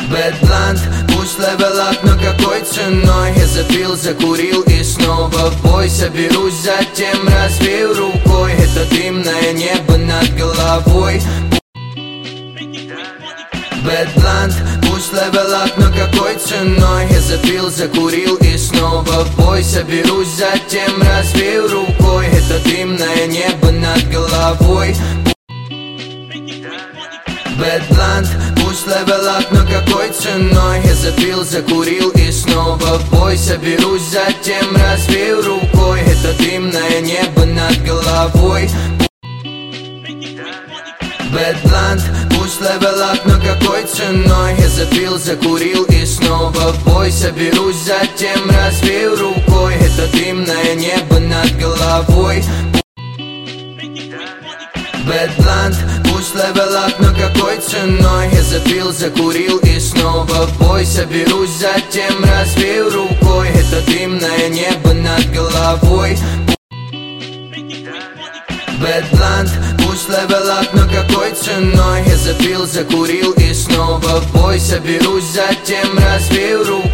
Бэдблант, пусть левелап, но какой ценой? Я запил, закурил и снова в бой. Соберусь, затем развею рукой это дымное небо над головой. Бэдблант, пусть левелап, но какой ценой? Я запил, закурил и снова в бой. Соберусь, затем развею рукой это дымное небо над головой. Бэдблант, пусть левелап, но какой ценой? Я запил, закурил и снова в бой. Соберусь, затем развею рукой это дымное небо над головой. Бэдблант, пусть левелап, но какой ценой? Я запил, закурил и снова в бой. Соберусь, затем развею рукой это дымное небо над головой. Бэдблант, пусть левелап, но какой ценой? Я запил, закурил и снова в бой. Соберусь, затем развею рукой это дымное небо над головой. Бэдблант, пусть левелап, но какой ценой? Я запил, закурил и снова в бой. Соберусь, затем развею рукой